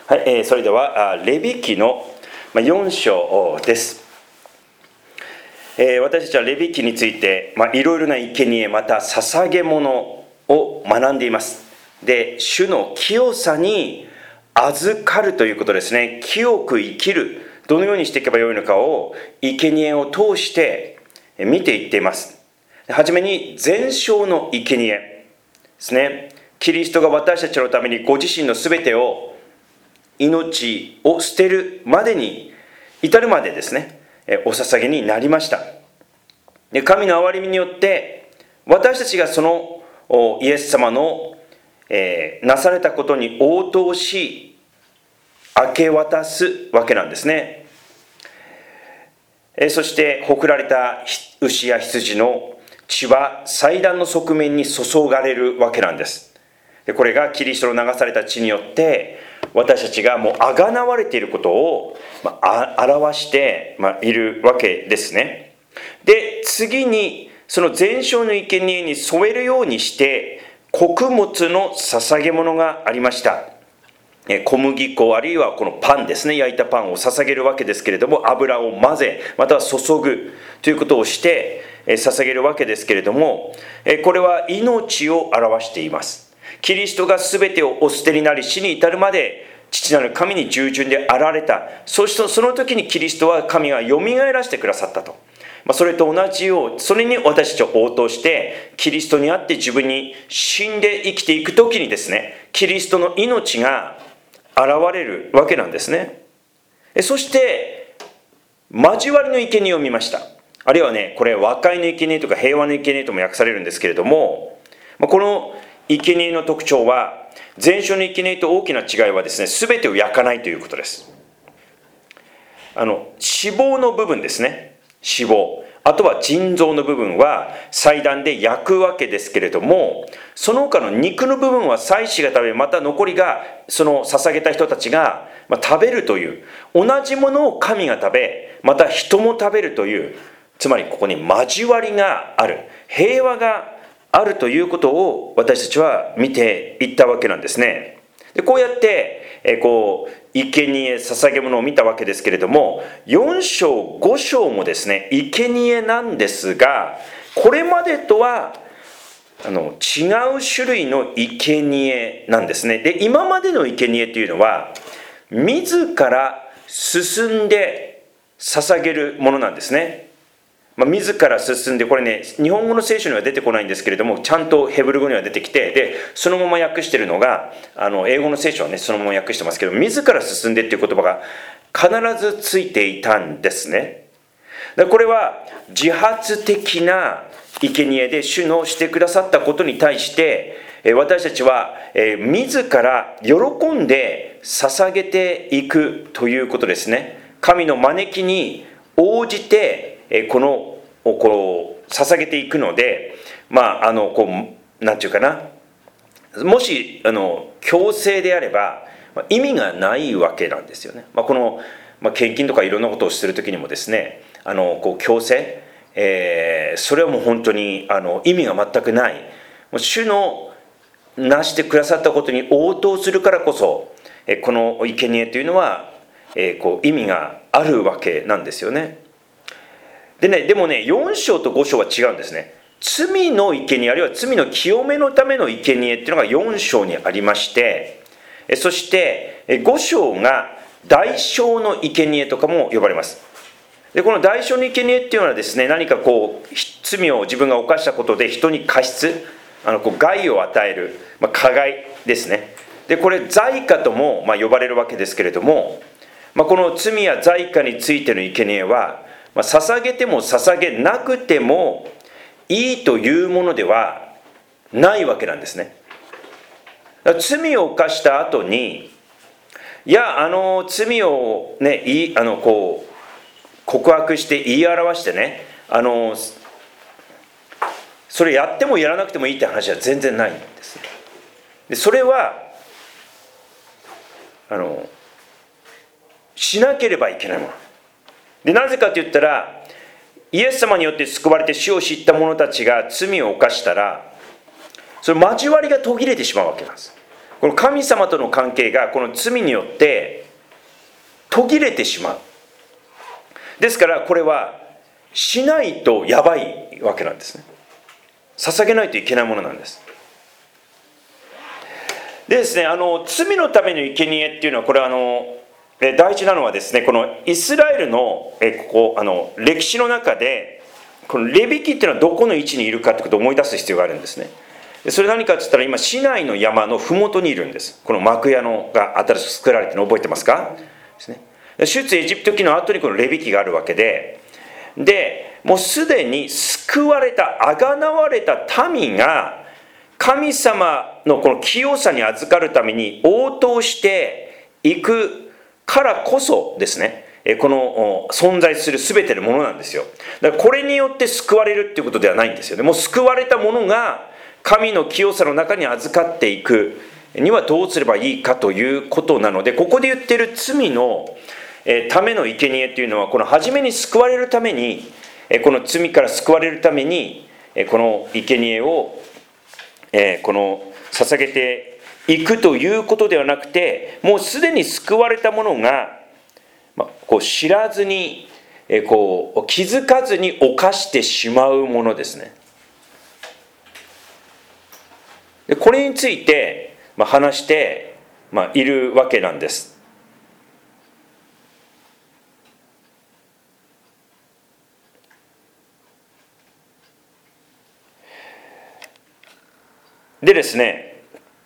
はい、それではレビ記の4章です。私たちはレビ記についていろいろな生贄また捧げ物を学んでいます。で、主の清さに預かるということですね。清く生きる、どのようにしていけばよいのかを生贄を通して見ていっています。はじめに全焼の生贄ですね。キリストが私たちのためにご自身のすべてを命を捨てるまでに至るまでですね、お捧げになりました。で、神の憐れみによって私たちがそのイエス様の、なされたことに応答し明け渡すわけなんですね。そしてほくられた牛や羊の血は祭壇の側面に注がれるわけなんです。で、これがキリストの流された血によって私たちがもうあがなわれていることを表しているわけですね。で、次にその全焼の生贄に添えるようにして穀物の捧げ物がありました。小麦粉あるいはこのパンですね、焼いたパンを捧げるわけですけれども、油を混ぜまたは注ぐということをして捧げるわけですけれども、これは命を表しています。キリストが全てをお捨てになり死に至るまで父なる神に従順であられた。そしてその時にキリストは神がよみがえらせてくださったと。それと同じよう、それに私たちを応答してキリストにあって自分に死んで生きていく時にですね、キリストの命が現れるわけなんですね。そして交わりの生贄を見ました。あるいはね、これ和解の生贄とか平和の生贄とも訳されるんですけれども、この生贄の特徴は全焼の生贄と大きな違いはですね、全てを焼かないということです。脂肪の部分ですね、脂肪、あとは腎臓の部分は祭壇で焼くわけですけれども、その他の肉の部分は祭司が食べ、また残りがその捧げた人たちが食べるという、同じものを神が食べまた人も食べるという、つまりここに交わりがある、平和があるということを私たちは見ていったわけなんですね。で、こうやって生贄捧げ物を見たわけですけれども、4章5章もですね生贄なんですが、これまでとは違う種類の生贄なんですね。で、今までの生贄というのは自ら進んで捧げるものなんですね。自ら進んで、これね、日本語の聖書には出てこないんですけれども、ちゃんとヘブル語には出てきて、でそのまま訳してるのが英語の聖書はねそのまま訳してますけど、自ら進んでっていう言葉が必ずついていたんですね。これは自発的な生贄で主のしてくださったことに対して私たちは自ら喜んで捧げていくということですね。神の招きに応じてこの捧げていくので、なんていうかな、もし強制であれば意味がないわけなんですよね。この献金とかいろんなことをするときにもですね、強制、それはもう本当に意味が全くない。主のなしてくださったことに応答するからこそこの生贄というのは意味があるわけなんですよね。でもね、4章と5章は違うんですね。罪の生贄、あるいは罪の清めのための生贄っていうのが4章にありまして、そして5章が代償の生贄とかも呼ばれます。で、この代償の生贄っていうのはですね、何か罪を自分が犯したことで人に過失、害を与える、加害ですね。で、これ罪過とも呼ばれるわけですけれども、この罪や罪過についての生贄は捧げても捧げなくてもいいというものではないわけなんですね。罪を犯した後に、いや罪をね告白して言い表してね、それやってもやらなくてもいいって話は全然ないんですね。で、それはしなければいけないもので、なぜかと言ったら、イエス様によって救われて死を知った者たちが罪を犯したら、それ交わりが途切れてしまうわけなんです。 この神様との関係がこの罪によって途切れてしまう。ですからこれはしないとやばいわけなんですね。捧げないといけないものなんです。でですね、罪のための生贄っていうのは、これは大事なのはですね、このイスラエルの歴史の中でこのレビ記っていうのはどこの位置にいるかってことを思い出す必要があるんですね。それ何かって言ったら、今シナイの山の麓にいるんです。この幕屋が新しく作られてるの覚えてますかですね。出エジプト記の後にこのレビ記があるわけで、もうすでに救われた、贖われた民が神様のこの清さに預かるために応答していくからこそですね、この存在する全てのものなんですよ。だからこれによって救われるっていうことではないんですよね。もう救われたものが神の清さの中に預かっていくにはどうすればいいかということなので、ここで言っている罪のための生贄というのは、この初めに救われるために、この罪から救われるためにこの生贄をこの捧げていくということではなくて、もうすでに救われたものがこう知らずにこう気づかずに犯してしまうものですね。でこれについて話しているわけなんです。でですね、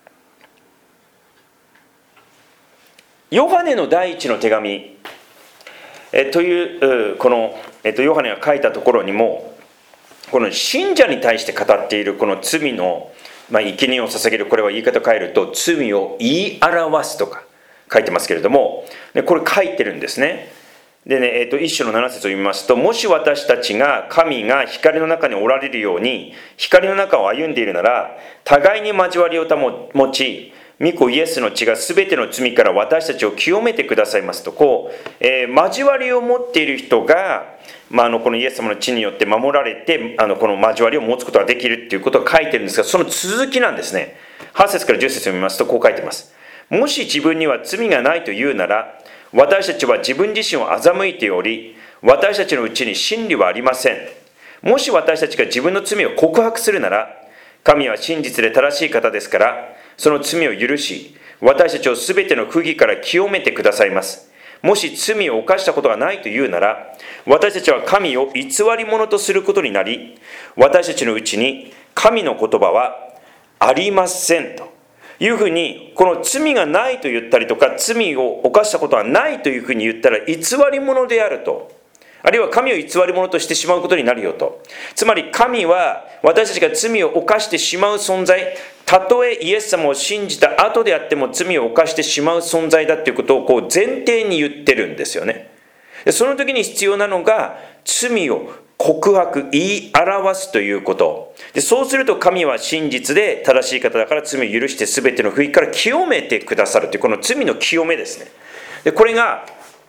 ヨハネの第一の手紙、というこの、ヨハネが書いたところにも、この信者に対して語っているこの罪の生贄を捧げる、これは言い方変えると罪を言い表すとか書いてますけれども、これ書いてるんですね。でね、一章の7節を読みますと、もし私たちが神が光の中におられるように光の中を歩んでいるなら、互いに交わりを保ち、御子イエスの血が全ての罪から私たちを清めてくださいますと、交わりを持っている人が、このイエス様の血によって守られて、この交わりを持つことができるっていうことが書いてるんですが、その続きなんですね。8節から10節を読みますと、こう書いてます。もし自分には罪がないというなら、私たちは自分自身を欺いており、私たちのうちに真理はありません。もし私たちが自分の罪を告白するなら、神は真実で正しい方ですから、その罪を許し、私たちをすべての不義から清めてくださいます。もし罪を犯したことがないというなら、私たちは神を偽り者とすることになり、私たちのうちに神の言葉はありませんというふうに、この罪がないと言ったりとか、罪を犯したことはないというふうに言ったら偽り者であると、あるいは神を偽り者としてしまうことになるよと。つまり神は私たちが罪を犯してしまう存在、たとえイエス様を信じた後であっても罪を犯してしまう存在だということを前提に言ってるんですよね。その時に必要なのが罪を告白、言い表すということ。そうすると神は真実で正しい方だから罪を許して全ての不義から清めてくださるという、この罪の清めですね。これが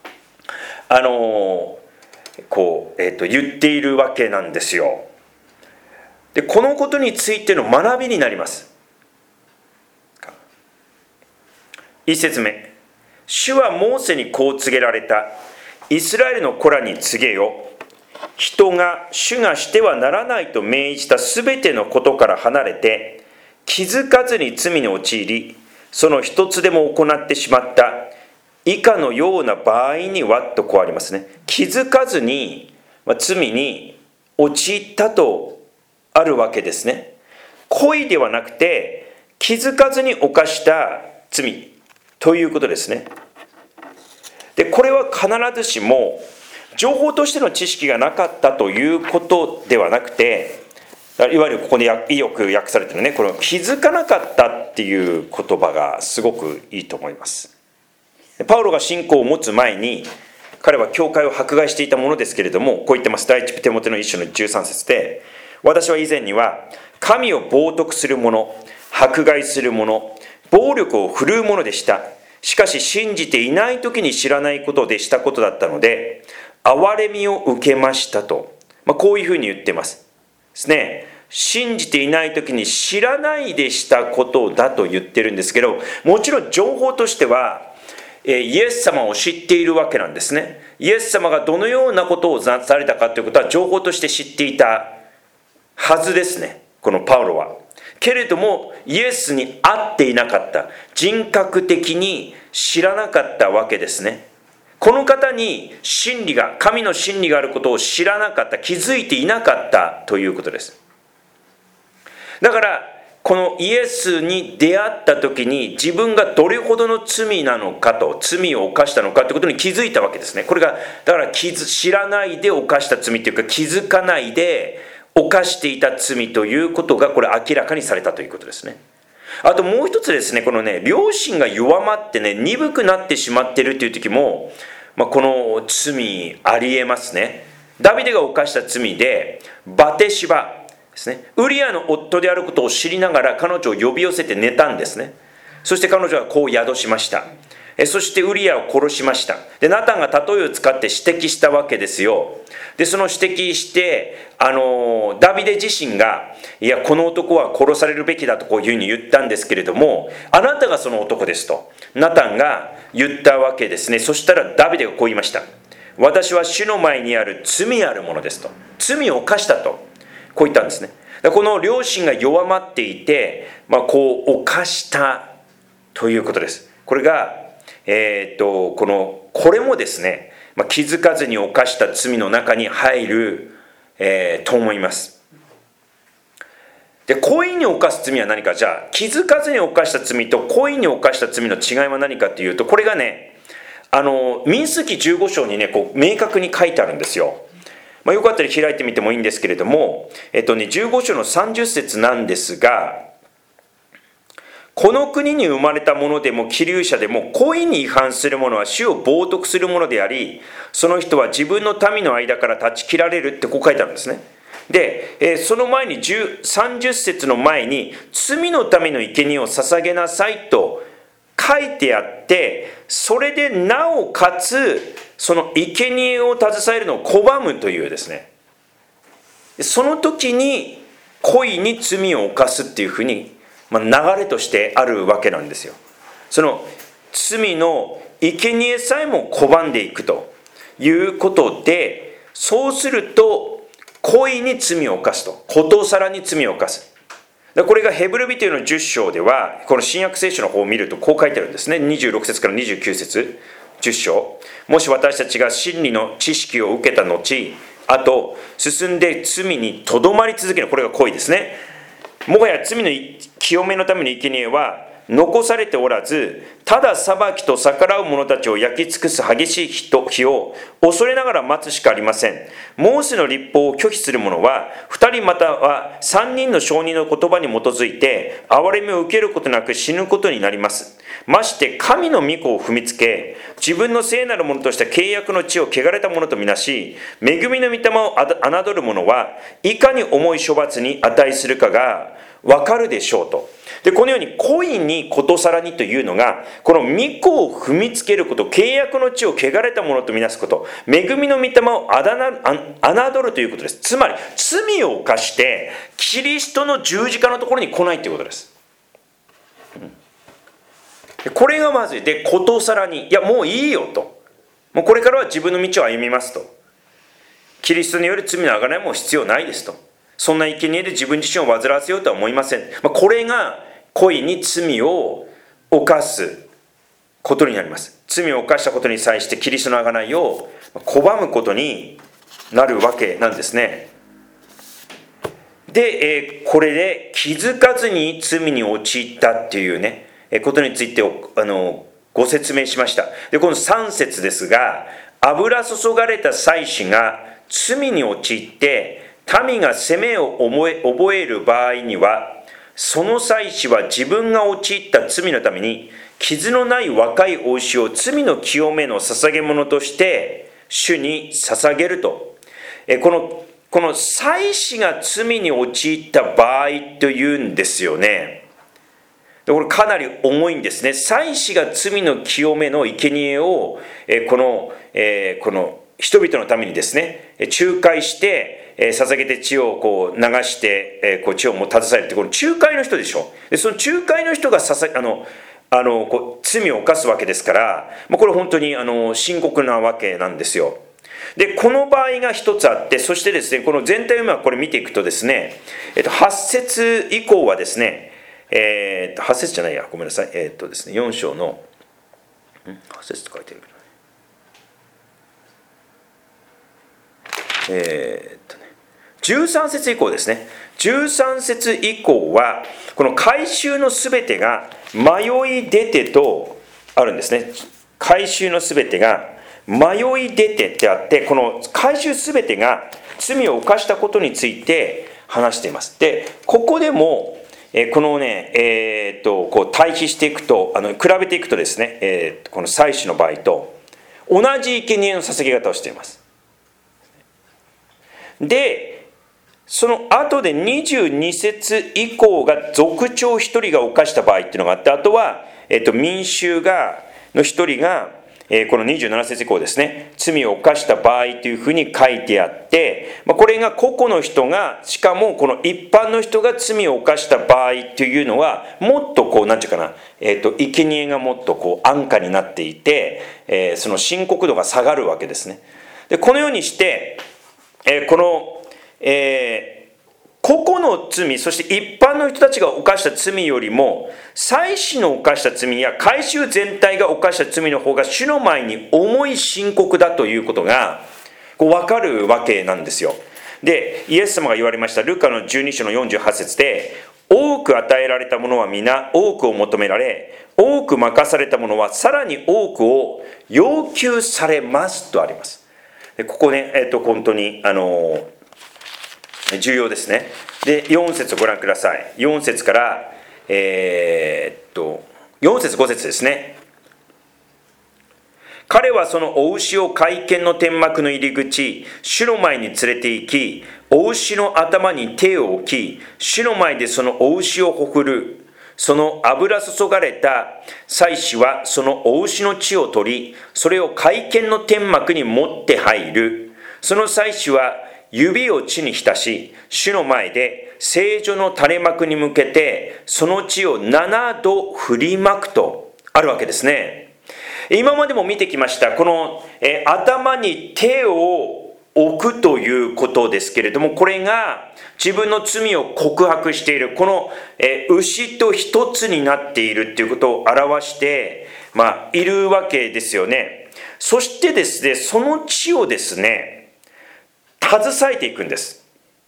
言っているわけなんですよ。でこのことについての学びになります。一節目、主はモーセにこう告げられた。イスラエルの子らに告げよ。人が主がしてはならないと命じたすべてのことから離れて、気づかずに罪に陥り、その一つでも行ってしまった以下のような場合にはとこうありますね。気づかずに罪に陥ったとあるわけですね。故意ではなくて気づかずに犯した罪ということですね。でこれは必ずしも情報としての知識がなかったということではなくて、いわゆるここでよく訳されてるね、この気づかなかったっていう言葉がすごくいいと思います。パウロが信仰を持つ前に彼は教会を迫害していたものですけれども、こう言ってます。第一テモテの一章の13節で、私は以前には神を冒涜する者、迫害する者、暴力を振るう者でした。しかし信じていない時に知らないことでしたことだったので、憐れみを受けましたと、こういうふうに言ってますですね。 信じていない時に知らないでしたことだと言ってるんですけど、もちろん情報としてはイエス様を知っているわけなんですね。イエス様がどのようなことをされたかということは情報として知っていたはずですね、このパウロは。けれどもイエスに会っていなかった、人格的に知らなかったわけですね。この方に真理が、神の真理があることを知らなかった、気づいていなかったということです。だからこのイエスに出会った時に自分がどれほどの罪なのかと、罪を犯したのかということに気づいたわけですね。これがだから知らないで犯した罪というか、気づかないで犯していた罪ということがこれ明らかにされたということですね。あともう一つですね、このね、良心が弱まってね、鈍くなってしまっているという時も、この罪ありえますね。ダビデが犯した罪でバテシバですね、ウリアの夫であることを知りながら彼女を呼び寄せて寝たんですね。そして彼女はこう宿しました。そしてウリアを殺しました。でナタンが例えを使って指摘したわけですよ。でその指摘してダビデ自身が、いやこの男は殺されるべきだとこういうふうに言ったんですけれども、あなたがその男ですとナタンが言ったわけですね。そしたらダビデがこう言いました。私は主の前にある罪あるものですと、罪を犯したとこう言ったんですね。この良心が弱まっていて、こう犯したということです。これが、これもですね、気づかずに犯した罪の中に入る、と思います。で、故意に犯す罪は何か。じゃあ気づかずに犯した罪と故意に犯した罪の違いは何かというと、これがね、民数記15章にね、こう明確に書いてあるんですよ。よかったら開いてみてもいいんですけれども、15章の30節なんですが、この国に生まれた者でも寄留者でも故意に違反する者は主を冒涜する者であり、その人は自分の民の間から断ち切られるってこう書いてあるんですね。で、その前に30節の前に罪のための生贄を捧げなさいと書いてあって、それでなおかつその生贄を携えるのを拒むというですね、その時に故意に罪を犯すっていうふうに、流れとしてあるわけなんですよ。その罪の生贄さえも拒んでいくということで、そうすると故意に罪を犯すと、ことさらに罪を犯す。これがヘブル人への10章では、この新約聖書の方を見るとこう書いてあるんですね。26節から29節10章。もし私たちが真理の知識を受けた後、あと進んで罪にとどまり続ける、これが故意ですね。もはや罪の清めのための生贄は残されておらず、ただ裁きと逆らう者たちを焼き尽くす激しい日を恐れながら待つしかありません。モーセの律法を拒否する者は2人または3人の証人の言葉に基づいて憐れみを受けることなく死ぬことになります。まして神の御子を踏みつけ、自分の聖なるものとした契約の地を汚れたものとみなし、恵みの御霊を侮る者はいかに重い処罰に値するかがわかるでしょうと。でこのように故意にことさらにというのが、この御子を踏みつけること、契約の地を汚れたものとみなすこと、恵みの御霊を侮るということです。つまり罪を犯してキリストの十字架のところに来ないということです。これがまずい。でことさらに、いやもういいよと、もうこれからは自分の道を歩みますと、キリストによる罪の贖いも必要ないですと、そんな生贄で自分自身を煩わせようとは思いません。これが故意に罪を犯すことになります。罪を犯したことに際してキリストの贖いを拒むことになるわけなんですね。で、これで気づかずに罪に陥ったっていうね、ことについてご説明しました。でこの3節ですが、油注がれた祭司が罪に陥って民が責めを覚える場合には、その祭司は自分が陥った罪のために傷のない若い子牛を罪の清めの捧げ物として主に捧げると。この祭司が罪に陥った場合というんですよね。これかなり重いんですね。祭司が罪の清めの生贄をこの人々のためにですね、仲介して、捧げて血をこう流して、こう血をも携えるって、この仲介の人でしょ。でその仲介の人がこう罪を犯すわけですから、これ本当に深刻なわけなんですよ。でこの場合が一つあって、そしてですね、この全体を今これ見ていくとですね、8節以降はですね、8節じゃないや、ごめんなさい、ですね、4章の8節と書いてるけど、13節以降ですね。13節以降はこの改宗のすべてが迷い出てとあるんですね。改宗のすべてが迷い出てってあって、この改宗すべてが罪を犯したことについて話しています。でここでもこのね、こう対比していくと、比べていくとですね、この祭司の場合と同じ生贄の捧げ方をしています。でその後で22節以降が族長一人が犯した場合っていうのがあって、あとは、民衆の一人が、この27節以降ですね、罪を犯した場合というふうに書いてあって、これが個々の人が、しかもこの一般の人が罪を犯した場合というのは、もっとこう、なんていうかな、生贄がもっとこう安価になっていて、その深刻度が下がるわけですね。でこのようにして、この個々の罪、そして一般の人たちが犯した罪よりも、祭司の犯した罪や改宗全体が犯した罪の方が主の前に重い深刻だということがこう分かるわけなんですよ。でイエス様が言われましたルカの12章の48節で、多く与えられたものは皆多くを求められ、多く任されたものはさらに多くを要求されますとあります。でここね、本当に重要ですね。で4節をご覧ください。4節から4節5節ですね。彼はそのお牛を会見の天幕の入り口、主の前に連れて行き、お牛の頭に手を置き、主の前でそのお牛をほふる。その油注がれた祭司はそのお牛の血を取り、それを会見の天幕に持って入る。その祭司は指を地に浸し、主の前で聖所の垂れ幕に向けてその血を7度振りまくとあるわけですね。今までも見てきましたこの、頭に手を置くということですけれども、これが自分の罪を告白している、この、牛と一つになっているということを表して、いるわけですよね。そしてですね、その血をですね、携えていくんです。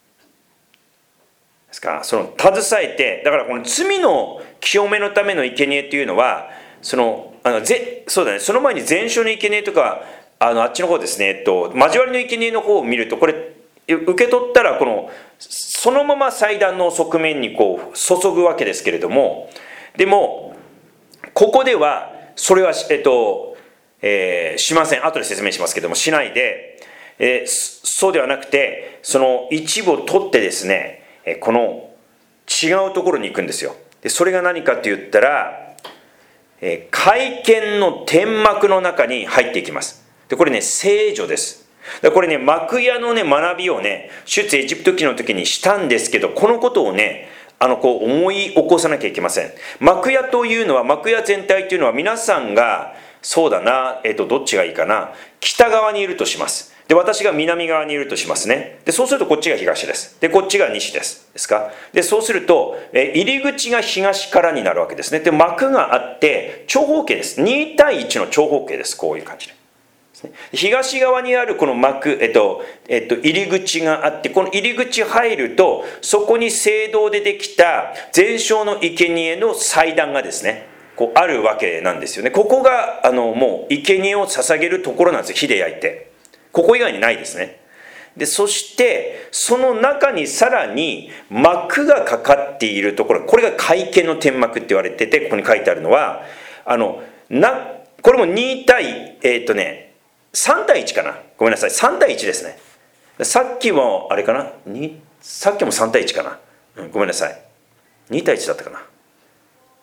ですからその携えて、だからこの罪の清めのための生贄というのは、そうだね、その前に全焼の生贄とか、あっちの方ですね、交わりの生贄の方を見ると、これ受け取ったらそのまま祭壇の側面にこう注ぐわけですけれども、でもここではそれはしません。後で説明しますけども、しないで、そうではなくて、その一部を取ってですね、この違うところに行くんですよ。でそれが何かと言ったら、会見の天幕の中に入っていきます。でこれね、聖所です。これね、幕屋のね学びをね、出エジプト記の時にしたんですけど、このことをね、こう思い起こさなきゃいけません。幕屋というのは、幕屋全体というのは、皆さんがそうだな、どっちがいいかな、北側にいるとします。で私が南側にいるとしますね。でそうするとこっちが東です。でこっちが西ですか。でそうすると、入り口が東からになるわけですね。で幕があって長方形です。2対1の長方形です。こういう感じで。東側にあるこの幕、入り口があって、この入り口入ると、そこに聖堂でできた全焼の生贄の祭壇がですね、こうあるわけなんですよね。ここがもう生贄を捧げるところなんですよ。火で焼いて、ここ以外にないですね。でそしてその中にさらに幕がかかっているところ、これが会見の天幕って言われてて、ここに書いてあるのはこれも2対3対1かな、ごめんなさい、3対1ですね。さっきもあれかな、さっきも3対1かな、ごめんなさい、2対1だったかな。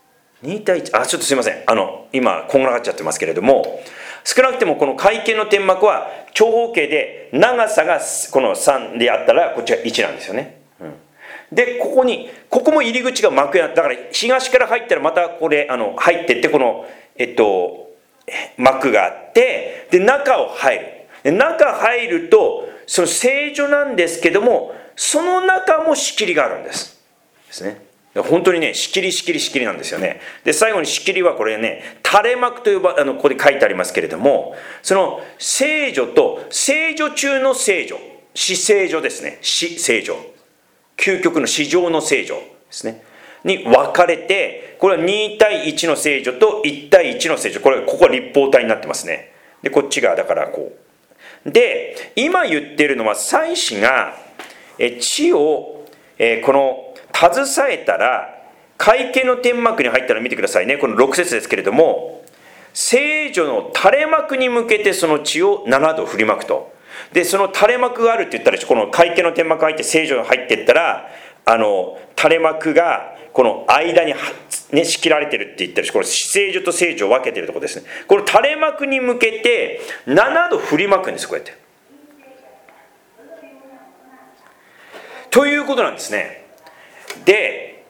2対1、ちょっとすいません。今、こんがらがっちゃってますけれども、少なくてもこの会見の天幕は長方形で長さがこの3であったらこっちが1なんですよね。で、ここも入り口が幕や、だから東から入ったらまたこれ、入ってって、この、幕があって、で、中を入る。で、中入ると、その聖女なんですけども、その中も仕切りがあるんです。ですね。本当にね、仕切りなんですよね。で、最後に仕切りはこれね、垂れ幕と呼ば、ここで書いてありますけれども、その聖女と聖女中の聖女、至聖女ですね。至聖女。究極の至上の聖女ですね。に分かれて、これは2対1の聖女と1対1の聖女。ここは立方体になってますね。で、こっちがだからこう。で、今言ってるのは祭司が地をこの携えたら、会見の天幕に入ったのを見てくださいね。この6節ですけれども、聖女の垂れ幕に向けてその地を7度振りまくと。で、その垂れ幕があるって言ったら、この会見の天幕が入って聖女が入っていったら、垂れ幕がこの間に、ね、仕切られてるって言ったら、この聖女と聖女を分けてるところですね。この垂れ幕に向けて7度振りまくんです、こうやって。ということなんですね。で、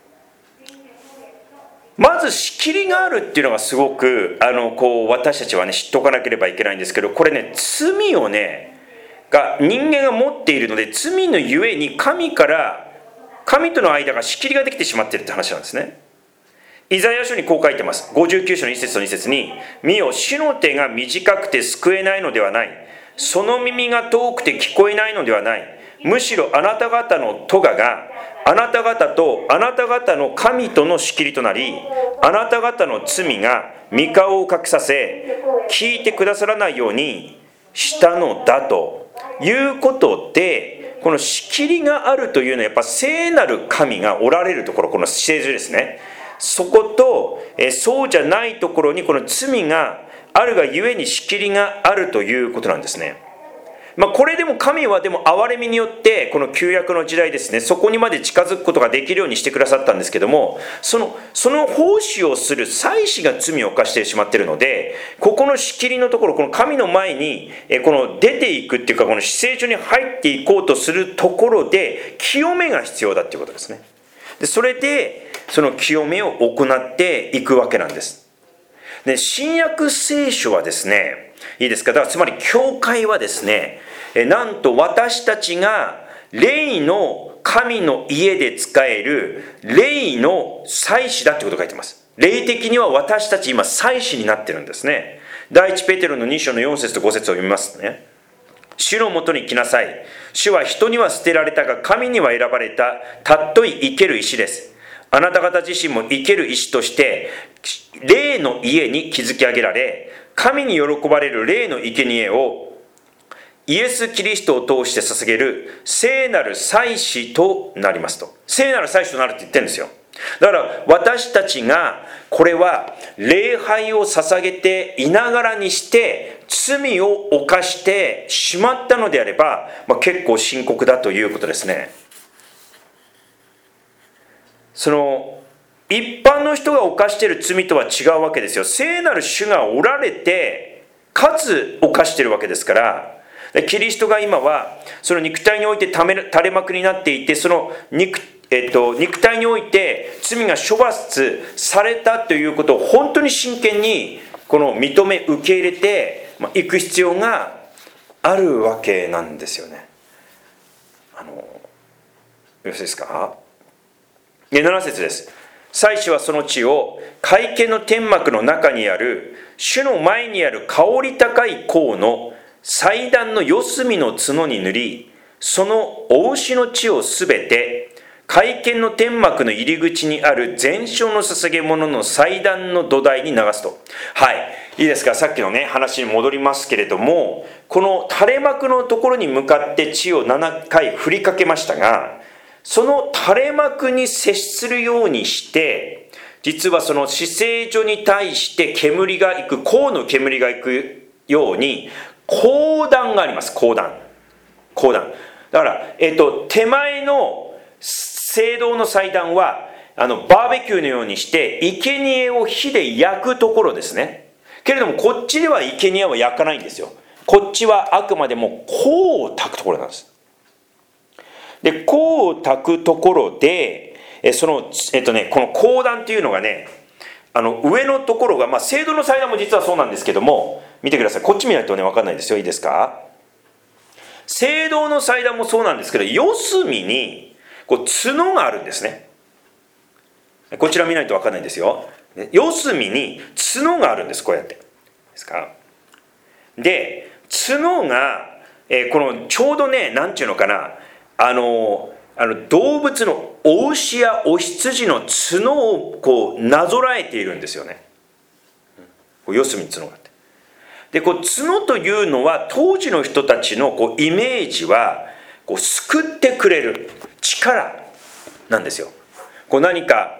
まず仕切りがあるっていうのがすごく私たちはね知っておかなければいけないんですけど、これね、罪をね人間が持っているので、罪のゆえに神との間が仕切りができてしまっているって話なんですね。イザヤ書にこう書いてます。59章の1節と2節に、見よ、主の手が短くて救えないのではない、その耳が遠くて聞こえないのではない、むしろあなた方の咎があなた方とあなた方の神との仕切りとなり、あなた方の罪が御顔を隠させ、聞いてくださらないようにしたのだということで、この仕切りがあるというのはやっぱ聖なる神がおられるところ、この聖女ですね。そことそうじゃないところにこの罪があるがゆえに仕切りがあるということなんですね。これでも神はでも憐れみによってこの旧約の時代ですね、そこにまで近づくことができるようにしてくださったんですけども、その奉仕をする祭司が罪を犯してしまっているので、ここの仕切りのところ、この神の前にこの出ていくっていうか、この至聖所に入っていこうとするところで清めが必要だっていうことですね。で、それでその清めを行っていくわけなんです。で、新約聖書はですね、いいですか、だからつまり教会はですね、なんと私たちが霊の神の家で仕える霊の祭司だということを書いてます。霊的には私たち今祭司になってるんですね。第一ペテロの2章の4節と5節を読みますね。主のもとに来なさい。主は人には捨てられたが神には選ばれたたっとい生ける石です。あなた方自身も生ける石として霊の家に築き上げられ、神に喜ばれる霊の生贄をイエス・キリストを通して捧げる聖なる祭司となりますと。聖なる祭司となるって言ってるんですよ。だから私たちがこれは礼拝を捧げていながらにして罪を犯してしまったのであれば、結構深刻だということですね。その一般の人が犯している罪とは違うわけですよ。聖なる主がおられてかつ犯しているわけですから、キリストが今はその肉体において垂れ幕になっていて、その肉体において罪が処罰されたということを本当に真剣にこの認め受け入れていく必要があるわけなんですよね。よろしいですか。7節です。祭司はその地を会見の天幕の中にある主の前にある香り高い香の祭壇の四隅の角に塗り、そのお牛の血をすべて会見の天幕の入り口にある全焼の捧げ物の祭壇の土台に流すと。はい、いいですか。さっきのね話に戻りますけれども、この垂れ幕のところに向かって血を7回振りかけましたが、その垂れ幕に接するようにして、実はその至聖所に対して煙がいく、香の煙がいくように香壇があります。香壇。だから、手前の聖堂の祭壇はバーベキューのようにして生贄を火で焼くところですね。けれどもこっちでは生贄は焼かないんですよ。こっちはあくまでも香を焚くところなんです。で、香を焚くところで、この香壇っていうのがね、上のところが、聖堂の祭壇も実はそうなんですけども、見てください。こっち見ないとね、分かんないですよ。いいですか？聖堂の祭壇もそうなんですけど、四隅に角があるんですね。こちら見ないと分かんないんですよ。四隅に角があるんです。こうやってですか。で、角が、このちょうどね、なんていうのかな、動物のお牛やお羊の角をなぞらえているんですよね。四隅に角があって。で、角というのは当時の人たちのイメージは救ってくれる力なんですよ。何か、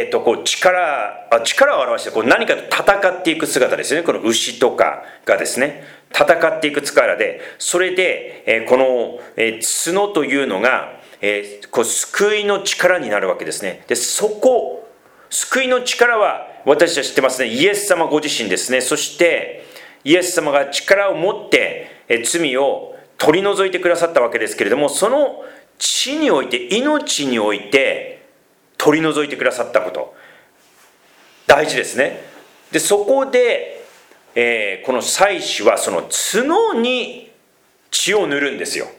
力を表して何かと戦っていく姿ですよね。この牛とかがですね、戦っていく力で、それで、この、角というのが、救いの力になるわけですね。で、救いの力は私たち知ってますね。イエス様ご自身ですね。そしてイエス様が力を持って罪を取り除いてくださったわけですけれども、その地において、命において取り除いてくださったこと、大事ですね。で、そこで、この祭司はその角に血を塗るんですよ。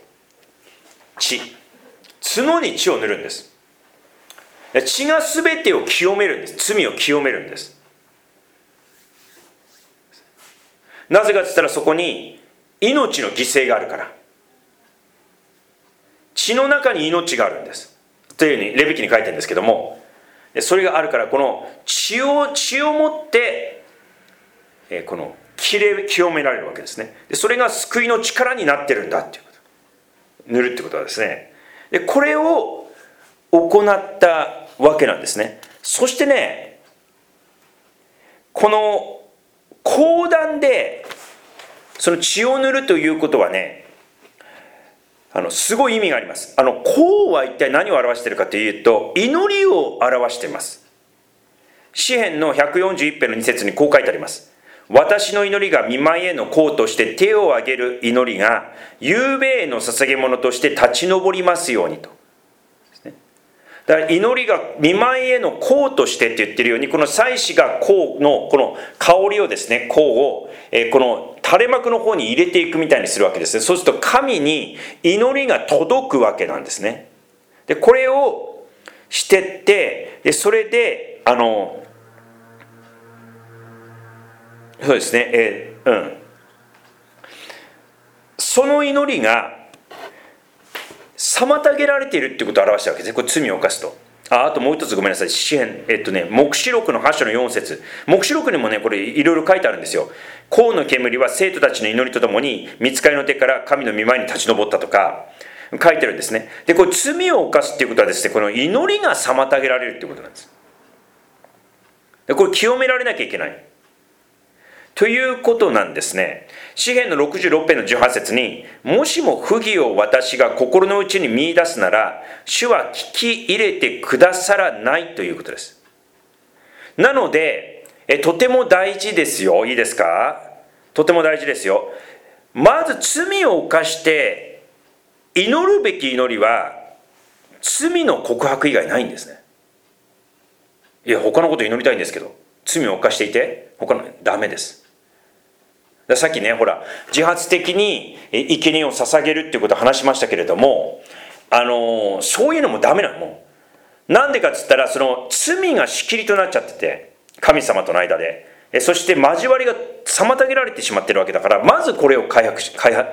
角に血を塗るんです。血が全てを清めるんです。罪を清めるんです。なぜかと言ったら、そこに命の犠牲があるから。血の中に命があるんです。というふうにレビ記に書いてるんですけども、それがあるから、この血をもって、この清められるわけですね。で、それが救いの力になってるんだっていうこと。塗るってことはですね。で、これを行ったわけなんですね。そしてね、この講談でその血を塗るということはね、すごい意味があります。香は一体何を表しているかというと、祈りを表しています。詩編の141編の2節にこう書いてあります。私の祈りが御前への香として手を挙げる祈りが夕べへの捧げ物として立ち上りますようにと。だから祈りが御前への香としてって言ってるように、この祭司が香のこの香りをですね、香をこの垂れ幕の方に入れていくみたいにするわけですね。そうすると神に祈りが届くわけなんですね。で、これをしてって、でそれでそうですね、その祈りが妨げられているっていうことを表したわけですね。これ罪を犯すと。あともう一つごめんなさい。詩編、黙示録の8章の4節。黙示録にもね、これいろいろ書いてあるんですよ。香の煙は生徒たちの祈りとともに、御使いの手から神の御前に立ち上ったとか、書いてるんですね。で、これ罪を犯すっていうことはですね、この祈りが妨げられるっていうことなんです。で、これ清められなきゃいけない。ということなんですね。詩編の66編の18節に、もしも不義を私が心の内に見出すなら、主は聞き入れてくださらないということです。なので、とても大事ですよ。いいですか？とても大事ですよ。まず罪を犯して祈るべき祈りは、罪の告白以外ないんですね。いや、他のこと祈りたいんですけど、罪を犯していて、他のダメです。さっきね、ほら、自発的に生贄を捧げるっていうことを話しましたけれども、そういうのもダメなの。なんでかっつったら、その罪が仕切りとなっちゃってて、神様との間で、そして交わりが妨げられてしまってるわけだから、まずこれを回復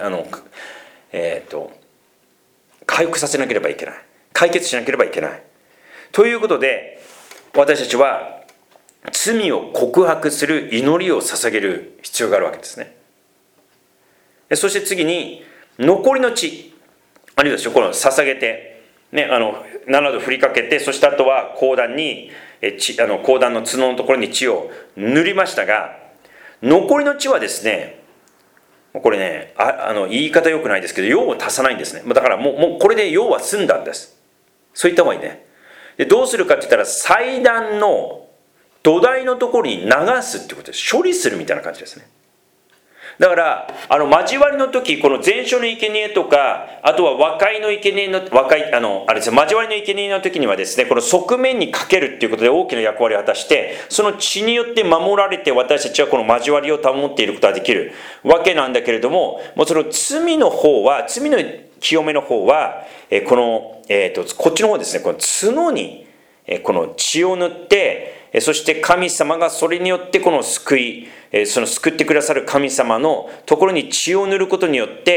させなければいけない。解決しなければいけない。ということで、私たちは罪を告白する祈りを捧げる必要があるわけですね。そして次に残りの血、あるいはこの捧げて、ね、7度振りかけて、そしてあとは香壇に香壇の角のところに血を塗りましたが、残りの血はですね、これね、言い方良くないですけど、用を足さないんですね。だからもうこれで用は済んだんです。そういった方がいいね。 でどうするかって言ったら、祭壇の土台のところに流すってことです。処理するみたいな感じですね。だから交わりの時、この前書の生贄とか、あとは和解の生贄のあれですね、交わりの生贄の時にはですね、この側面にかけるっていうことで大きな役割を果たして、その血によって守られて、私たちはこの交わりを保っていることができるわけなんだけれども、もうその罪の方は、罪の清めの方は、こっちの方ですね、この角にこの血を塗って、そして神様がそれによってこの救い、その救ってくださる神様のところに血を塗ることによって、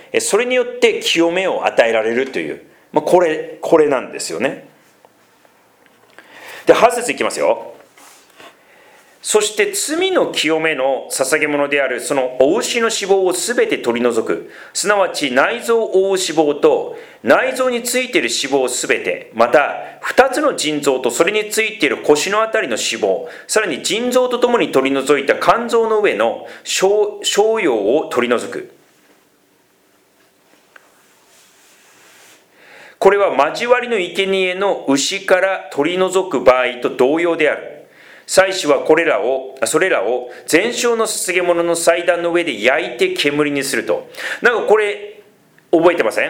それによって清めを与えられるという、これなんですよね。で、8節いきますよ。そして罪の清めの捧げ物であるそのお牛の脂肪をすべて取り除く、すなわち内臓を覆う脂肪と内臓についている脂肪をすべて、また2つの腎臓とそれについている腰のあたりの脂肪、さらに腎臓とともに取り除いた肝臓の上の小葉を取り除く。これは交わりの生贄の牛から取り除く場合と同様である。祭司はそれらを全焼の捧げ物の祭壇の上で焼いて煙にすると。なんかこれ覚えてません？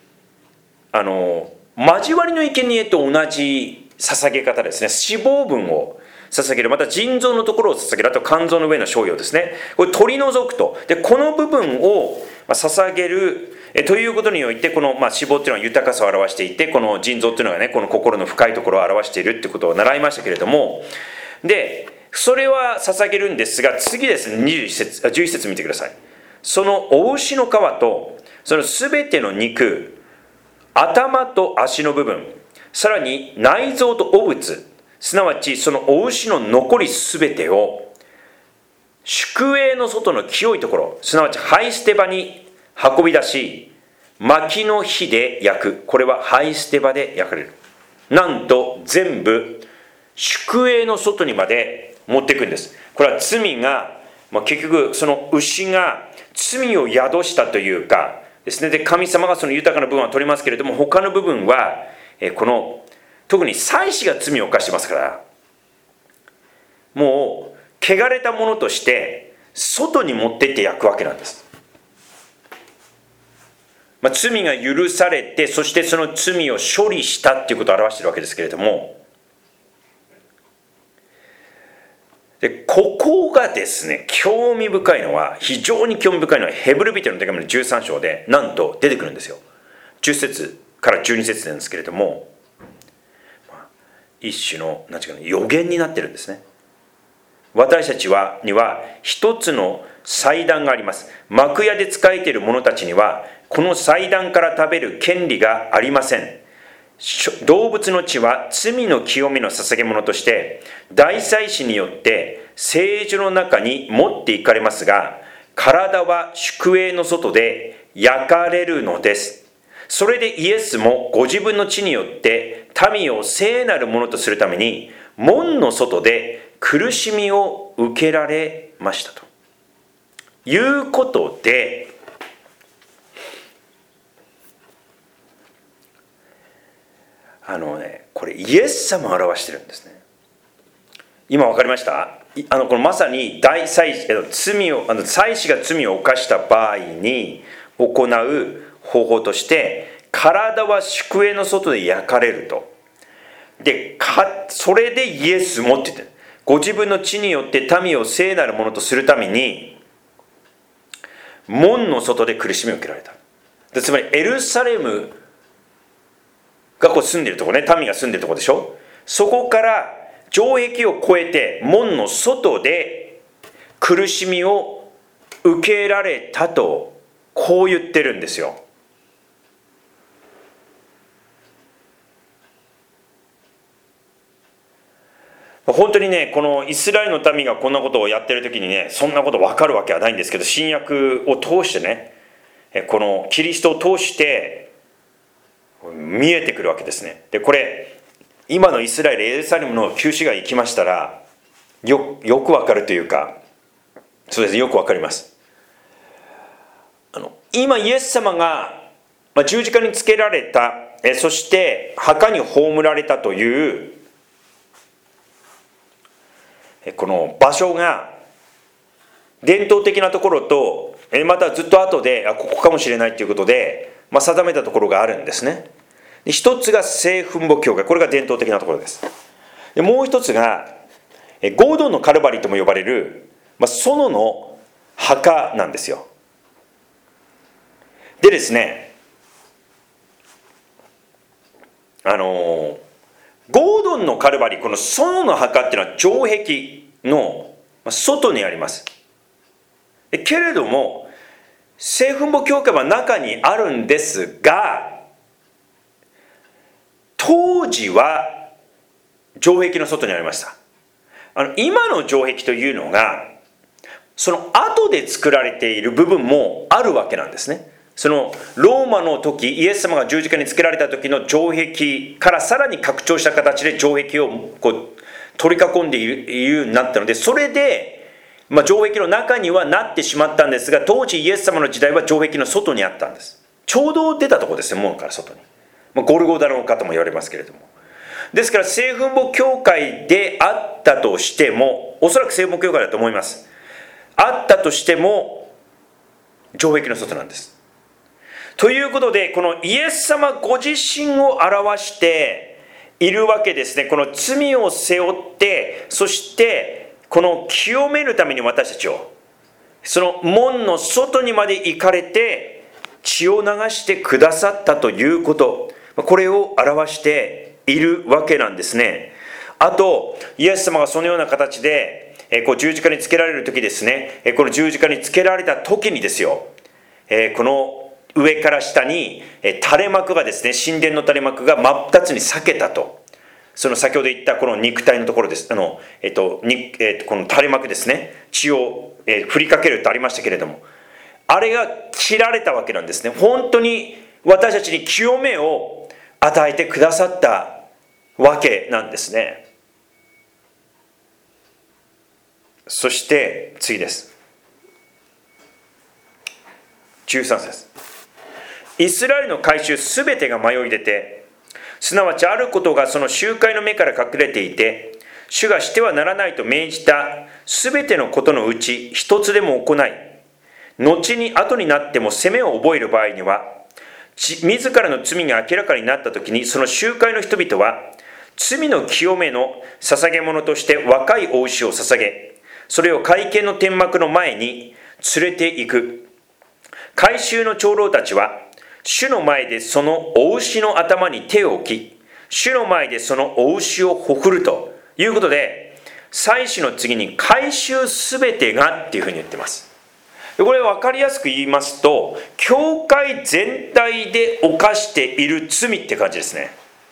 交わりの生贄と同じ捧げ方ですね。脂肪分を捧げる、また腎臓のところを捧げる、あと肝臓の上の小葉ですね、これ取り除くと。でこの部分を捧げるということにおいて、この脂肪っていうのは豊かさを表していて、この腎臓っていうのがね、この心の深いところを表しているってことを習いましたけれども、でそれは捧げるんですが、次ですね、11節見てください。そのお牛の皮とそのすべての肉、頭と足の部分、さらに内臓と汚物、すなわちそのお牛の残りすべてを宿営の外の清いところ、すなわち灰捨て場に運び出し、薪の火で焼く。これは灰捨て場で焼かれる。なんと全部宿営の外にまで持っていくんです。これは罪が、結局その牛が罪を宿したというかですね。で神様がその豊かな部分は取りますけれども、他の部分はこの特に祭司が罪を犯してますから、もう汚れたものとして外に持ってって焼くわけなんです。罪が許されて、そしてその罪を処理したっていうことを表しているわけですけれども、でここがですね、非常に興味深いのはヘブル人の手紙の13章でなんと出てくるんですよ。10節から12節なんですけれども、一種の予言になってるんですね。私たちには一つの祭壇があります。幕屋で仕えている者たちにはこの祭壇から食べる権利がありません。動物の血は罪の清めの捧げ物として大祭司によって聖所の中に持っていかれますが、体は宿営の外で焼かれるのです。それでイエスもご自分の血によって民を聖なるものとするために門の外で苦しみを受けられましたということで、これイエス様を表してるんですね。今分かりました？このまさに祭司が罪を犯した場合に行う方法として、体は宿営の外で焼かれると。でそれでイエスもって言ってる。ご自分の血によって民を聖なるものとするために門の外で苦しみを受けられた。でつまりエルサレムが住んでるところね、民が住んでるところでしょ。そこから城壁を越えて門の外で苦しみを受けられたと、こう言ってるんですよ。本当にね、このイスラエルの民がこんなことをやってる時にね、そんなこと分かるわけはないんですけど、新約を通してね、このキリストを通して見えてくるわけですね。でこれ今のイスラエル、エルサレムの旧市街行きましたらよくわかるというか、そうですね、よくわかります。今イエス様が十字架につけられたそして墓に葬られたというこの場所が伝統的なところと、またずっと後でここかもしれないということで、定めたところがあるんですね。で一つが聖墳墓教会、これが伝統的なところです。でもう一つがゴードンのカルバリーとも呼ばれる、園の墓なんですよ。でですね、ゴードンのカルバリー、この園の墓っていうのは城壁の外にあります。けれども聖墳墓教会は中にあるんですが、当時は城壁の外にありました。今の城壁というのがその後で作られている部分もあるわけなんですね。そのローマの時、イエス様が十字架につけられた時の城壁からさらに拡張した形で城壁を取り囲んでいるようになったので、それで城壁の中にはなってしまったんですが、当時イエス様の時代は城壁の外にあったんです。ちょうど出たところですね、門から外に。ゴルゴダの丘とも言われますけれども。ですから聖墳墓教会であったとしても、おそらく聖墳墓教会だと思います。あったとしても城壁の外なんです。ということで、このイエス様ご自身を表しているわけですね。この罪を背負って、そしてこの清めるために私たちをその門の外にまで行かれて血を流してくださったということ、これを表しているわけなんですね。あとイエス様がそのような形で十字架につけられる時ですね、この十字架につけられた時にですよ、この上から下に垂れ幕がですね、神殿の垂れ幕が真っ二つに裂けたと。その先ほど言ったこの肉体のところです。この垂れ幕ですね、血を振りかけるとありましたけれども、あれが切られたわけなんですね。本当に私たちに清めを与えてくださったわけなんですね。そして次です。13節。イスラエルの改宗すべてが迷い出て、すなわちあることがその集会の目から隠れていて、主がしてはならないと命じたすべてのことのうち一つでも行い、後に後になっても責めを覚える場合には、自らの罪が明らかになったときに、その集会の人々は罪の清めの捧げ物として若い子牛を捧げ、それを会見の天幕の前に連れて行く。改宗の長老たちは主の前でそのお牛の頭に手を置き、主の前でそのお牛をほふるということで、祭司の次に改宗すべてがっていうふうに言ってます。これ分かりやすく言いますと、教会全体で犯している罪って感じですね。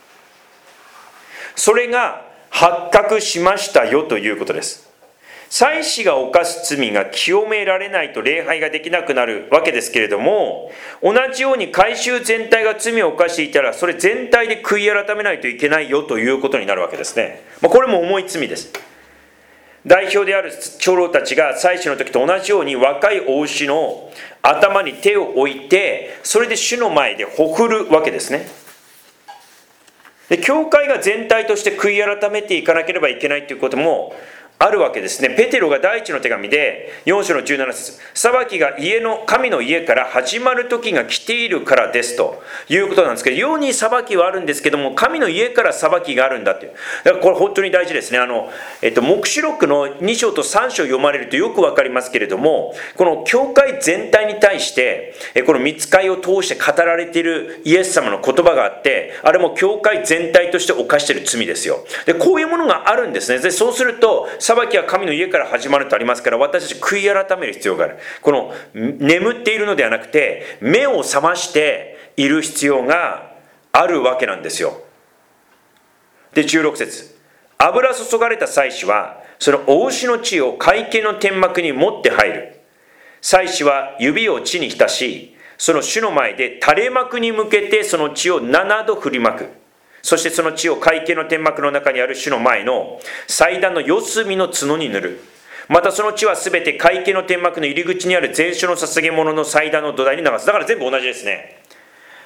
それが発覚しましたよということです。祭司が犯す罪が清められないと礼拝ができなくなるわけですけれども、同じように改宗全体が罪を犯していたら、それ全体で悔い改めないといけないよということになるわけですね。これも重い罪です。代表である長老たちが祭司の時と同じように若いお牛の頭に手を置いて、それで主の前でほふるわけですね。で、教会が全体として悔い改めていかなければいけないということもあるわけですね。ペテロが第一の手紙で4章の17節、裁きが神の家から始まる時が来ているからですということなんですけど、世に裁きはあるんですけども、神の家から裁きがあるんだという。だからこれ本当に大事ですね。黙示録の2章と3章読まれるとよくわかりますけれども、この教会全体に対してこの御使いを通して語られているイエス様の言葉があって、あれも教会全体として犯している罪ですよ。で、こういうものがあるんですね。で、そうすると裁きは神の家から始まるとありますから、私たち悔い改める必要がある。この眠っているのではなくて、目を覚ましている必要があるわけなんですよ。で、16節、油注がれた祭司はそのお牛の血を会見の天幕に持って入る。祭司は指を血に浸し、その主の前で垂れ幕に向けてその血を7度振りまく。そしてその血を会見の天幕の中にある主の前の祭壇の四隅の角に塗る。またその血はすべて会見の天幕の入り口にある全焼の捧げ物の祭壇の土台に流す。だから全部同じですね。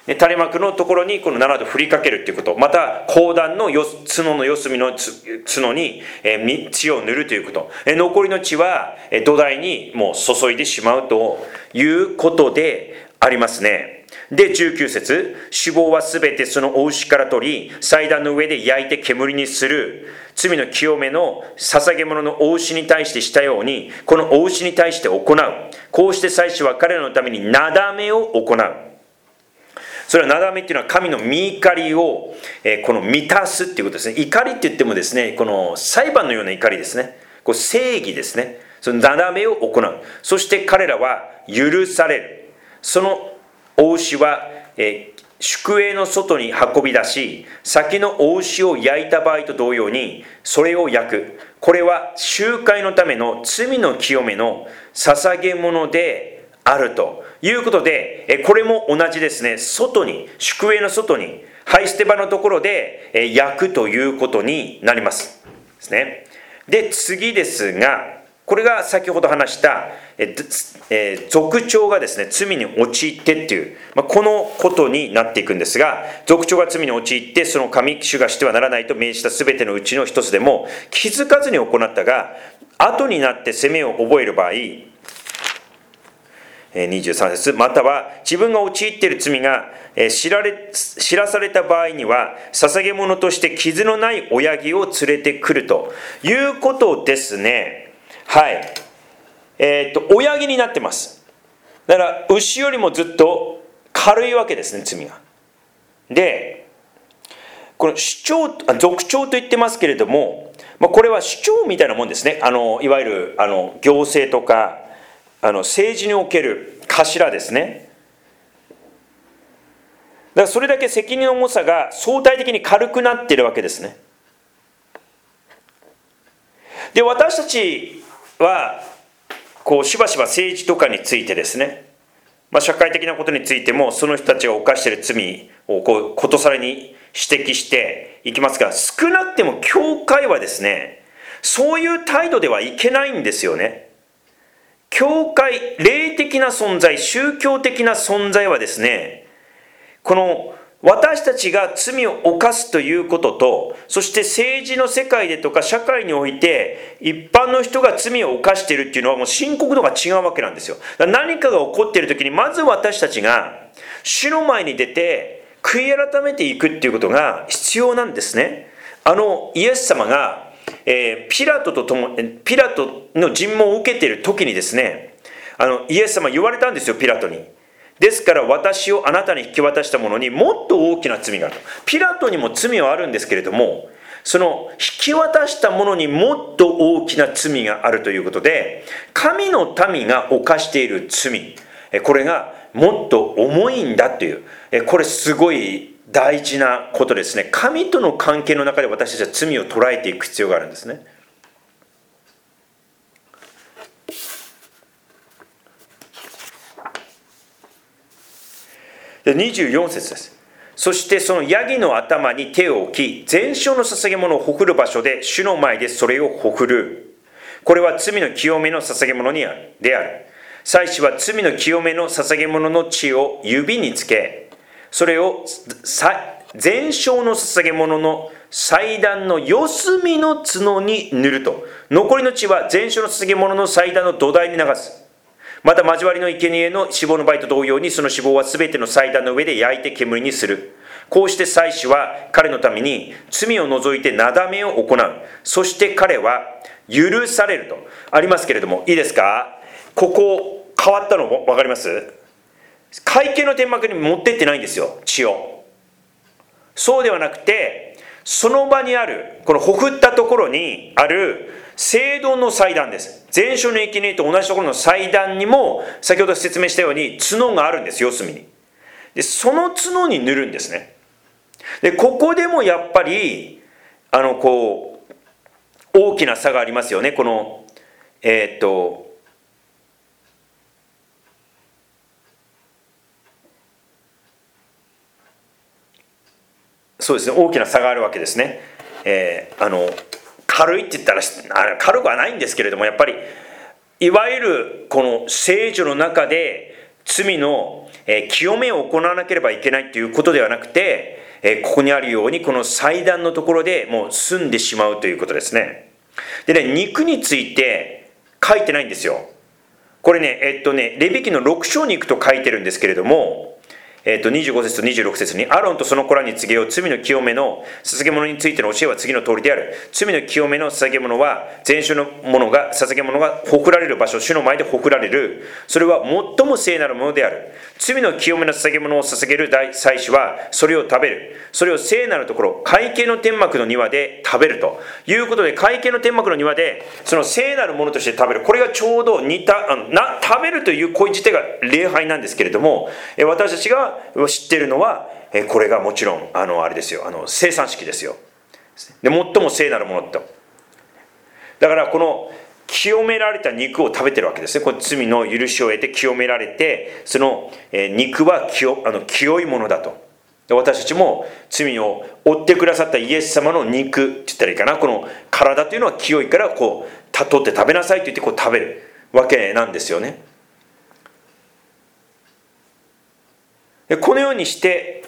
で垂れ幕のところにこの7度振りかけるっていうこと、また講談の角の四隅の角に血を塗るということ、残りの血は土台にもう注いでしまうということでありますね。で19節、脂肪はすべてそのお牛から取り、祭壇の上で焼いて煙にする。罪の清めの捧げ物のお牛に対してしたように、このお牛に対して行う。こうして祭司は彼らのためになだめを行う。それはなだめっていうのは神の御怒りをこの満たすっていうことですね。怒りって言ってもですね、この裁判のような怒りですね。こう正義ですね。そのなだめを行う。そして彼らは許される。そのお牛は宿営の外に運び出し、先のお牛を焼いた場合と同様にそれを焼く。これは集会のための罪の清めの捧げ物であるということで、これも同じですね。外に、宿営の外に、灰捨て場のところで焼くということになりますですね。で次ですが、これが先ほど話した族長がですね罪に陥ってっていう、このことになっていくんですが、族長が罪に陥ってその神主がしてはならないと命じた全てのうちの一つでも気づかずに行ったが、後になって責めを覚える場合、23節、または自分が陥っている罪が知らされた場合には捧げ物として傷のない親木を連れてくるということですね。はい。親木になってます。だから牛よりもずっと軽いわけですね、罪が。で、この族長と言ってますけれども、これは首長みたいなもんですね。いわゆる行政とか政治における頭ですね。だからそれだけ責任の重さが相対的に軽くなっているわけですね。で、私たちはこうしばしば政治とかについてですね、社会的なことについてもその人たちが犯している罪をことさらに指摘していきますが、少なくても教会はですね、そういう態度ではいけないんですよね。教会、霊的な存在、宗教的な存在はですね、この私たちが罪を犯すということと、そして政治の世界でとか社会において一般の人が罪を犯しているっていうのはもう深刻度が違うわけなんですよ。何かが起こっている時にまず私たちが主の前に出て悔い改めていくっていうことが必要なんですね。イエス様がピラトの尋問を受けている時にですね、イエス様言われたんですよ、ピラトに。ですから私をあなたに引き渡した者にもっと大きな罪があると。ピラトにも罪はあるんですけれども、その引き渡した者にもっと大きな罪があるということで、神の民が犯している罪、これがもっと重いんだという、これすごい大事なことですね。神との関係の中で私たちは罪を捉えていく必要があるんですね。で24節です。そしてそのヤギの頭に手を置き、全焼の捧げ物をほふる場所で主の前でそれをほふる。これは罪の清めの捧げ物である。祭司は罪の清めの捧げ物の血を指につけ、それを全焼の捧げ物の祭壇の四隅の角に塗ると。残りの血は全焼の捧げ物の祭壇の土台に流す。また交わりの生贄の脂肪の場合と同様に、その脂肪はすべての祭壇の上で焼いて煙にする。こうして祭司は彼のために罪を除いてなだめを行う。そして彼は許されるとありますけれども、いいですか、ここ変わったの分かります？会計の天幕に持ってってないんですよ、血を。そうではなくて、その場にあるこのほふったところにある聖堂の祭壇です。全焼の生贄と同じところの祭壇にも先ほど説明したように角があるんです、四隅に。でその角に塗るんですね。でここでもやっぱり大きな差がありますよね。このそうですね、大きな差があるわけですね。軽いって言ったら軽くはないんですけれども、やっぱりいわゆるこの聖女の中で罪の清めを行わなければいけないということではなくて、ここにあるようにこの祭壇のところでもう済んでしまうということですね。でね、肉について書いてないんですよ。これね、レビ記の6章に行くと書いてるんですけれども、25節と26節に、アロンとその子らに告げよう、罪の清めの捧げ物についての教えは次の通りである。罪の清めの捧げ物は、全焼のものが、捧げ物がほふられる場所、主の前でほふられる。それは最も聖なるものである。罪の清めの捧げ物を捧げる祭司は、それを食べる。それを聖なるところ、会計の天幕の庭で食べるということで、会計の天幕の庭で、その聖なるものとして食べる。これがちょうど食べるという行為自体が礼拝なんですけれども、私たちが知っているのは、これがもちろんあれですよ、生産式ですよ。で、最も聖なるものと。だからこの清められた肉を食べてるわけですね。これ罪の許しを得て清められて、その肉は清いものだと。で、私たちも罪を負ってくださったイエス様の肉って言ったらいいかな、この体というのは清いから、こう取って食べなさいと言ってこう食べるわけなんですよね。で、このようにして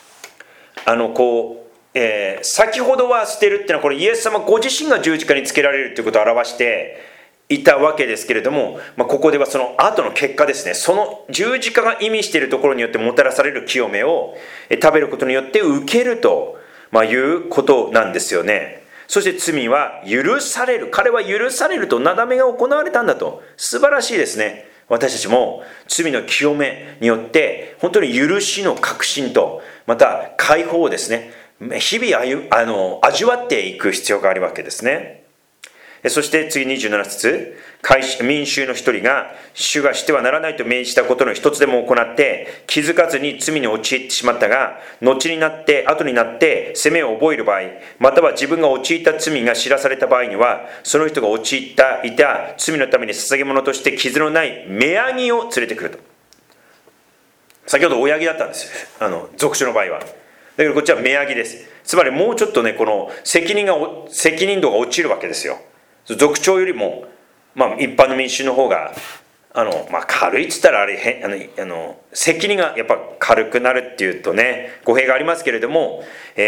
先ほどは捨てるっていうのは、これイエス様ご自身が十字架につけられるということを表していたわけですけれども、ここではその後の結果ですね。その十字架が意味しているところによってもたらされる清めを食べることによって受けるということなんですよね。そして罪は許される。彼は許されると、なだめが行われたんだと。素晴らしいですね。私たちも罪の清めによって本当に許しの確信と、また解放をですね、日々味わっていく必要があるわけですね。そして次27節、民衆の一人が主がしてはならないと命じたことの一つでも行って気づかずに罪に陥ってしまったが、後になって責めを覚える場合、または自分が陥った罪が知らされた場合には、その人が陥いた罪のために捧げ物として傷のない目ヤギを連れてくると。先ほど親木だったんですよ、俗種の場合は。だけどこっちは目ヤギです。つまりもうちょっとね、この責任度が落ちるわけですよ。族長よりも、一般の民衆の方が軽いっつったらあれ責任がやっぱ軽くなるっていうとね、語弊がありますけれども、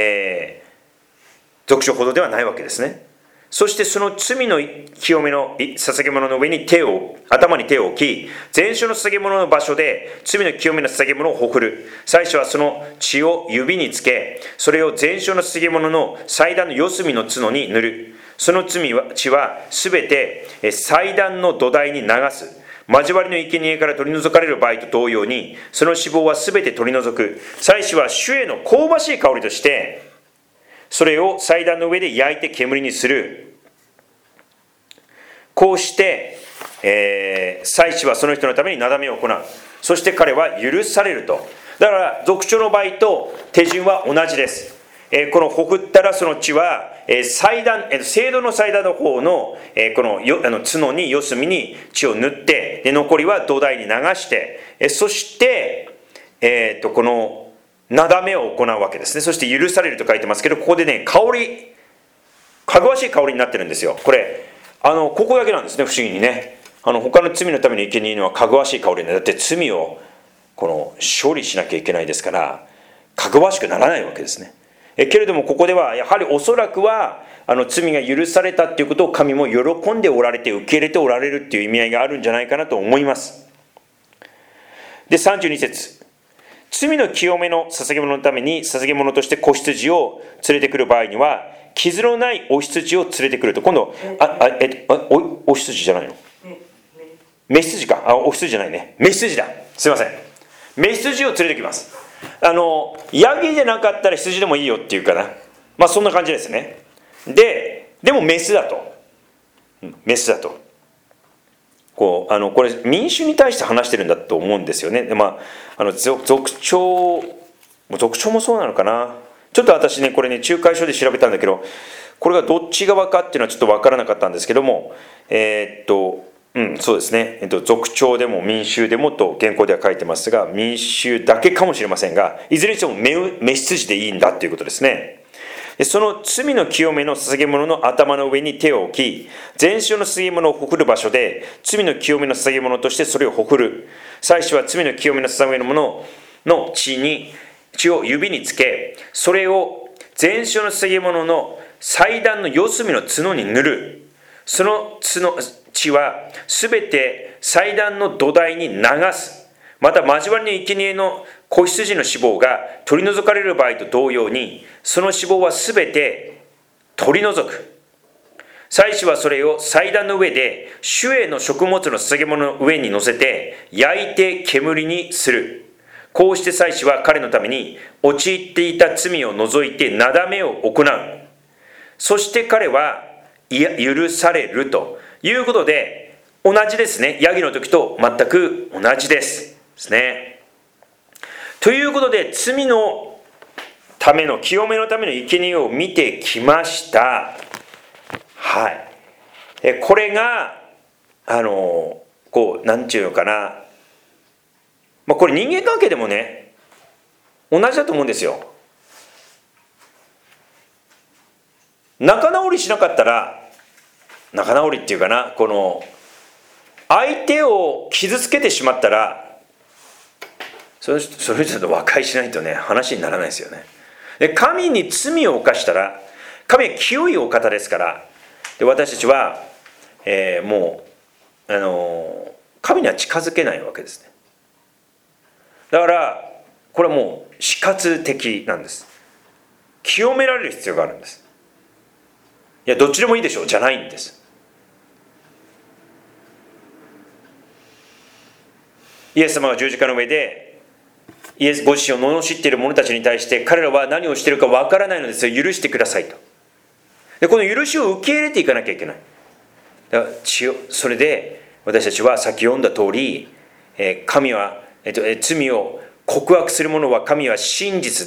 族長ほどではないわけですね。そしてその罪の清めの捧げ物の上に頭に手を置き、全焼の捧げ物の場所で罪の清めの捧げ物をほふる。祭司はその血を指につけ、それを全焼の捧げ物の祭壇の四隅の角に塗る。その血はすべて祭壇の土台に流す。交わりの生贄から取り除かれる場合と同様に、その脂肪はすべて取り除く。祭司は主への香ばしい香りとしてそれを祭壇の上で焼いて煙にする。こうして、祭司はその人のためになだめを行う。そして彼は許されると。だから族長の場合と手順は同じです。このほふったらその血は聖堂の祭壇の方のこの角に四隅に血を塗って、で残りは土台に流して、そしてこのなだめを行うわけですね。そして許されると書いてますけど、ここでね、かぐわしい香りになってるんですよ。これここだけなんですね、不思議にね。他の罪のために生贄のはかぐわしい香りで、だって罪を処理しなきゃいけないですから、かぐわしくならないわけですね。けれどもここではやはりおそらくは罪が許されたっていうことを神も喜んでおられて受け入れておられるっていう意味合いがあるんじゃないかなと思います。で、32節、罪の清めの捧げ物のために捧げ物として子羊を連れてくる場合には、傷のないお羊を連れてくると。今度お羊じゃないの、メ羊か、お羊じゃないね、メ羊だ、すいません、メ羊を連れてきます。ヤギでなかったら羊でもいいよっていうかな、そんな感じですね。でもメスだとこれ民衆に対して話してるんだと思うんですよね。で、族長もそうなのかな。ちょっと私ね、これね、仲介書で調べたんだけど、これがどっち側かっていうのはちょっと分からなかったんですけども、そうですね、族長でも民衆でもと原稿では書いてますが、民衆だけかもしれませんが、いずれにしてもメス羊でいいんだということですね。 その罪の清めの捧げ物の頭の上に手を置き、全焼の捧げ物をほふる場所で、罪の清めの捧げ物としてそれをほふる。祭司は罪の清めの捧げ物の血を指につけ、それを全焼の捧げ物の祭壇の四隅の角に塗る。その血はすべて祭壇の土台に流す。また交わりの生贄の子羊の脂肪が取り除かれる場合と同様に、その脂肪はすべて取り除く。祭司はそれを祭壇の上で主への食物の捧げ物の上に乗せて焼いて煙にする。こうして祭司は彼のために陥っていた罪を除いてなだめを行う。そして彼は許されるということで、同じですね。ヤギの時と全く同じですね。ということで、罪のための清めのための生贄を見てきました。はい。これがなんていうのかな。これ人間関係でもね、同じだと思うんですよ。仲直りしなかったら、仲直りっていうかな、相手を傷つけてしまったら、その人と和解しないとね、話にならないですよね。で、神に罪を犯したら、神は清いお方ですから、で私たちは、もう神には近づけないわけですね。だからこれはもう死活的なんです。清められる必要があるんです。いや、どっちでもいいでしょうじゃないんです。イエス様が十字架の上でイエスご自身を罵っている者たちに対して、彼らは何をしているかわからないのですよ、許してくださいと。でこの許しを受け入れていかなきゃいけない。だからそれで私たちはさっき読んだ通り、神は、罪を告白する者は神は真実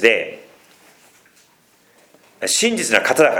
な方だから、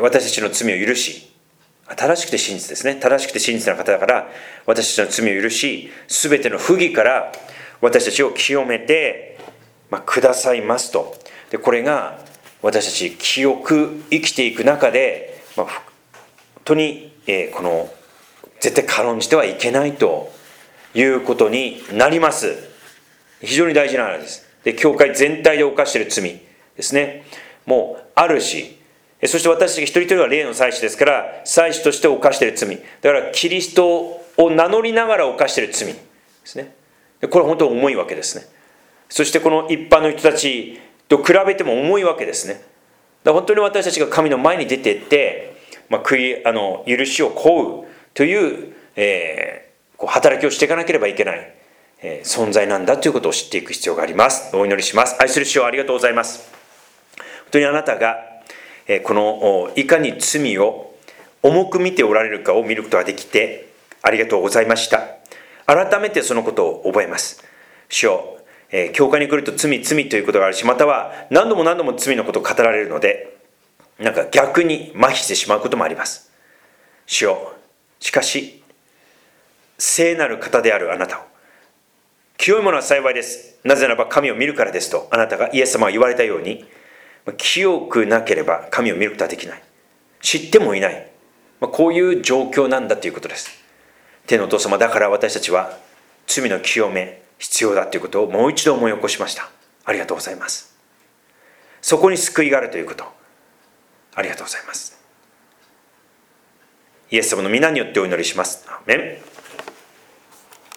私たちの罪を許し、正しくて真実ですね。正しくて真実な方だから私たちの罪を許し、すべての不義から私たちを清めて、くださいますと。でこれが私たち清く生きていく中で、本当に、絶対軽んじてはいけないということになります。非常に大事な話です。で教会全体で犯している罪ですね、もうあるし、そして私たち一人一人は霊の祭司ですから、祭司として犯している罪だから、キリストを名乗りながら犯している罪ですね。でこれは本当に重いわけですね。そしてこの一般の人たちと比べても重いわけですね。だから本当に私たちが神の前に出ていって、許しを請うという、働きをしていかなければいけない、存在なんだということを知っていく必要があります。お祈りします。愛する主よ、ありがとうございます。本当にあなたが、いかに罪を重く見ておられるかを見ることができてありがとうございました。改めてそのことを覚えます。主よ、教会に来ると罪ということがあるし、または何度も罪のことを語られるので、逆に麻痺してしまうこともあります。主よ、しかし聖なる方であるあなたを、清いものは幸いです、なぜならば神を見るからですとあなたがイエス様が言われたように、清くなければ神を見ることはできない、知ってもいない、こういう状況なんだということです。天のお父様、だから私たちは罪の清め必要だということをもう一度思い起こしました。ありがとうございます。そこに救いがあるということ、ありがとうございます。イエス様の皆によってお祈りします。アーメン。